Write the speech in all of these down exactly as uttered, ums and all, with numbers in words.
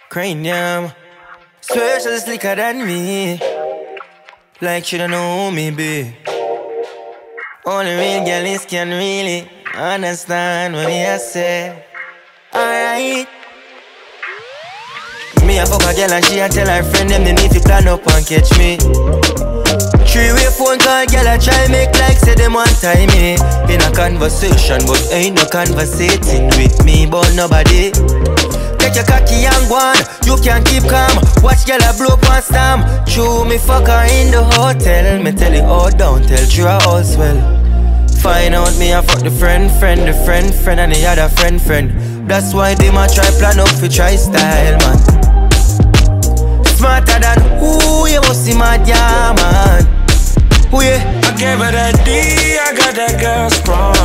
Cranium. Swear she's slicker than me. Like she don't know who me be. Only real girls can really understand what I say. Alright. Me a fuck a girl and she a tell her friend them they need to plan up and catch me. Three-way phone call, girl I try make like say them one time me in a conversation, but ain't no conversating with me but nobody. Take your cocky and go on, you can't keep calm. Watch girl a blow up and stamp. True me fuck her in the hotel. Me tell it all down, tell true her all swell. Find out me a fuck the friend, friend, the friend, friend and the other friend, friend. That's why they ma try plan up for try style, man. Smarter than who you must see mad, yeah, man. Who yeah? I gave her that D, I got that girl sprung.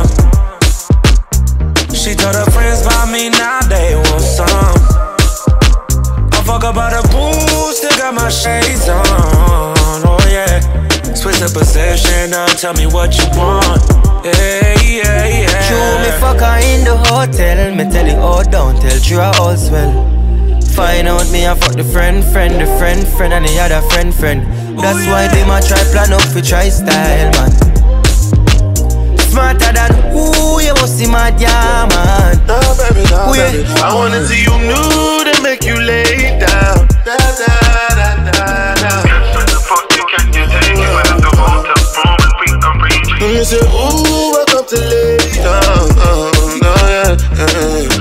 She told her friends about me, now they want some. I fuck about the pool, still got my shades on. Oh yeah, switch the position, now tell me what you want. Yeah, yeah, yeah. True, me fuck her in the hotel. Me tell it all down, tell true her all swell. Find out me I fuck the friend, friend, the friend, friend and the other friend, friend. That's Ooh, yeah. why they ma try plan up for try style, man. Smarter than who you must see mad, yeah, man. No, baby, no, Ooh, baby. Yeah. I wanna see you nude and make you lay down. Da, da, da, da, da. Can you take me with the water from and we can reach you? And you say, ooh, welcome to lay down. Oh, no, yeah, yeah.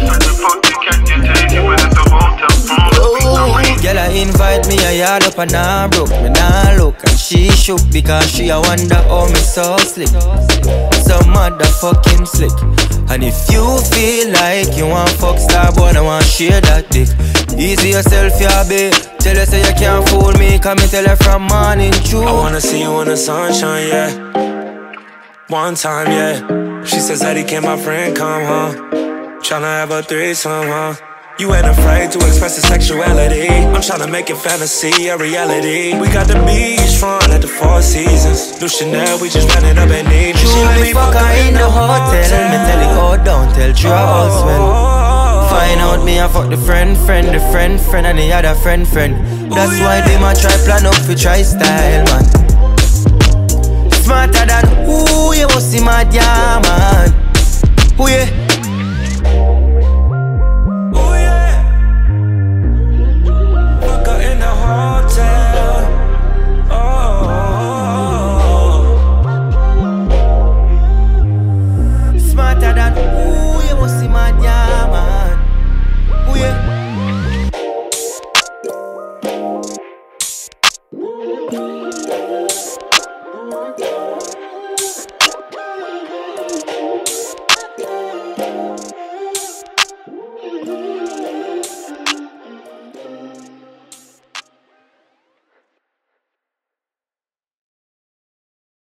Girl, I invite me a yard up and I broke. Me nah look and she shook because she a wonder how me so slick. So motherfucking slick. And if you feel like you want fuck star boy, I want share that dick. Easy yourself, yeah, babe. Tell her say you can't fool me, come me tell her from morning true. I wanna see you in the sunshine, yeah. One time, yeah. She says, Eddie, can my friend come home? Tryna have a threesome, huh? You ain't afraid to express your sexuality. I'm tryna make your fantasy a reality. We got the beach front at the Four Seasons. New Chanel, we just ran it up and need. True, me fuck her in the hotel. Me tell it all down, tell true all swell. Find out me I fuck the friend, friend, the friend, friend and the other friend, friend. That's why they ma try plan up for try style, man. Smarter than who you must see mad, yeah, man. Who yeah?